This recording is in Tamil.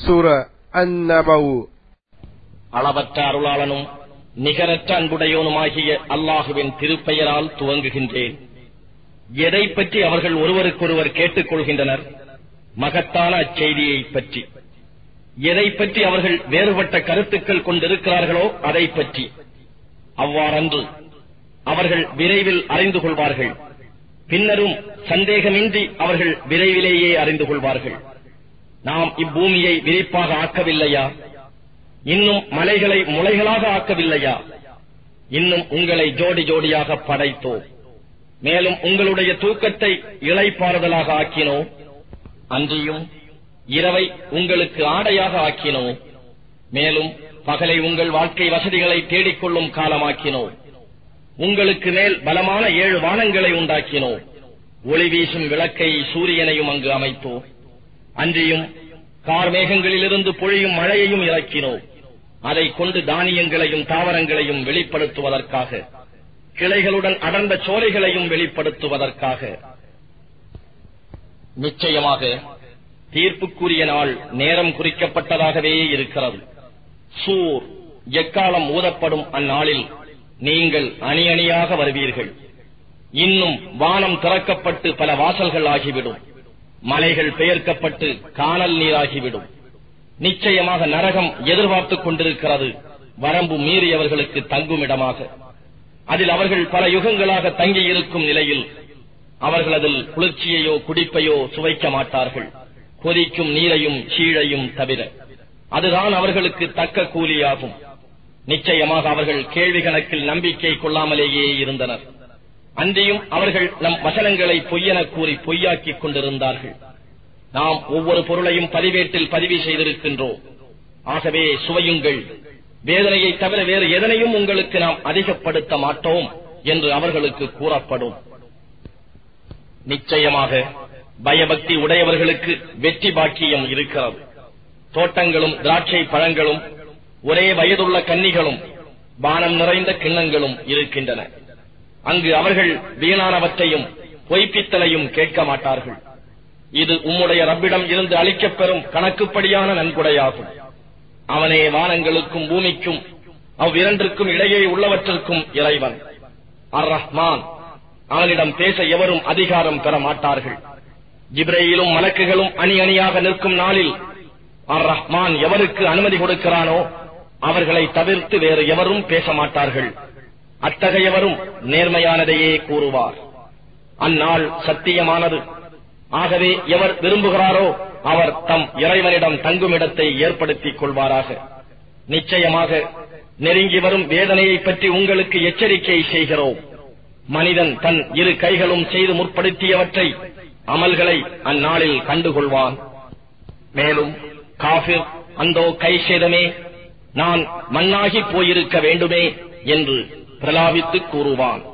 சூரா அன்-நபவு. அளவற்ற அருளாளனும் நிகரற்ற அன்புடையோனுமாகிய அல்லாஹுவின் திருப்பெயரால் துவங்குகின்றேன். எதை பற்றி அவர்கள் ஒருவருக்கொருவர் கேட்டுக் கொள்கின்றனர்? மகத்தான அச்செய்தியை பற்றி. எதை பற்றி அவர்கள் வேறுபட்ட கருத்துக்கள் கொண்டிருக்கிறார்களோ அதை பற்றி. அவ்வாறன்று அவர்கள் விரைவில் அறிந்து கொள்வார்கள். பின்னரும் சந்தேகமின்றி அவர்கள் விரைவிலேயே அறிந்து கொள்வார்கள். நாம் இப்பூமியை விரிப்பாக ஆக்கவில்லையா? இன்னும் மலைகளை முளைகளாக ஆக்கவில்லையா? இன்னும் உங்களை ஜோடி ஜோடியாக படைத்தோம். மேலும் உங்களுடைய தூக்கத்தை இளைப்பாறுதலாக ஆக்கினோம். அன்றியும் இரவை உங்களுக்கு ஆடையாக ஆக்கினோம். மேலும் பகலை உங்கள் வாழ்க்கை வசதிகளை தேடிக்கொள்ளும் காலமாக்கினோம். உங்களுக்கு மேல் பலமான 7 வானங்களை உண்டாக்கினோம். ஒளி வீசும் விளக்கை சூரியனையும் அங்கு அமைத்தோம். அன்றியும் கார்மேகங்களிலிருந்து பொழியும் மழையையும் இறக்கினோம். அதை கொண்டு தானியங்களையும் தாவரங்களையும் வெளிப்படுத்துவதற்காக, கிளைகளுடன் அடர்ந்த சோலைகளையும் வெளிப்படுத்துவதற்காக. நிச்சயமாக தீர்ப்புக்குரிய நாள் நேரம் குறிக்கப்பட்டதாகவே இருக்கிறது. சூர் எக்காலம் ஊதப்படும் அந்நாளில் நீங்கள் அணி அணியாக வருவீர்கள். இன்னும் வானம் திறக்கப்பட்டு பல வாசல்கள் ஆகிவிடும். மலைகள் பெயர்க்கப்பட்டு காணல் நீராகிவிடும். நிச்சயமாக நரகம் எதிர்பார்த்துக் கொண்டிருக்கிறது, வரம்பு மீறியவர்களுக்கு தங்குமிடமாக. அதில் அவர்கள் பல யுகங்களாக தங்கியிருக்கும் நிலையில் அவர்கள் அதில் குளிர்ச்சியையோ குடிப்பையோ சுவைக்க மாட்டார்கள், கொதிக்கும் நீரையும் சீழையும் தவிர. அதுதான் அவர்களுக்கு தக்க கூலியாகும். நிச்சயமாக அவர்கள் கேள்வி கணக்கில் நம்பிக்கை கொள்ளாமலேயே இருந்தனர். அன்றியும் அவர்கள் நம் வசனங்களை பொய்யென கூறி பொய்யாக்கிக் கொண்டிருந்தார்கள். நாம் ஒவ்வொரு பொருளையும் பதிவேட்டில் பதிவு செய்திருக்கின்றோம். ஆகவே சுவையுங்கள், வேதனையை தவிர வேறு எதனையும் உங்களுக்கு நாம் அதிகப்படுத்த மாட்டோம் என்று அவர்களுக்கு கூறப்படும். நிச்சயமாக பயபக்தி உடையவர்களுக்கு வெற்றி பாக்கியம் இருக்கிறது. தோட்டங்களும் திராட்சை பழங்களும் ஒரே வயதுள்ள கன்னிகளும் பானம் நிறைந்த கிண்ணங்களும் இருக்கின்றன. அங்கு அவர்கள் வீணானவற்றையும் பொய்ப்பித்தலையும் கேட்க மாட்டார்கள். இது உம்முடைய ரப்பிடம் இருந்து அளிக்கப்பெறும் கணக்குப்படியான நன்கொடையாகும். அவனே வானங்களுக்கும் பூமிக்கும் அவ்விரண்டிற்கும் இடையே உள்ளவற்றிற்கும் இறைவன். அர்-ரஹ்மான், அவனிடம் பேச எவரும் அதிகாரம் பெற மாட்டார்கள். ஜிப்ரீலும் மலக்குகளும் அணி அணியாக நிற்கும் நாளில் அர்-ரஹ்மான் எவருக்கு அனுமதி கொடுக்கிறானோ அவர்களை தவிர்த்து வேறு எவரும் பேச மாட்டார்கள். அத்தகையவரும் நேர்மையானதையே கூறுவார். அந்நாள் சத்தியமானது. ஆகவே எவர் விரும்புகிறாரோ அவர் தம் இறைவனிடம் தங்குமிடத்தை ஏற்படுத்திக் கொள்வாராக. நிச்சயமாக நெருங்கி வரும் வேதனையை பற்றி உங்களுக்கு எச்சரிக்கை செய்கிறோம். மனிதன் தன் 2 கைகளும் செய்து முற்படுத்தியவற்றை அமல்களை அந்நாளில் கண்டுகொள்வான். மேலும் காஃபிர், அந்தோ கை சேதமே, நான் மண்ணாகி போயிருக்க வேண்டுமே என்று பிரலாபித்து கூறுவான்.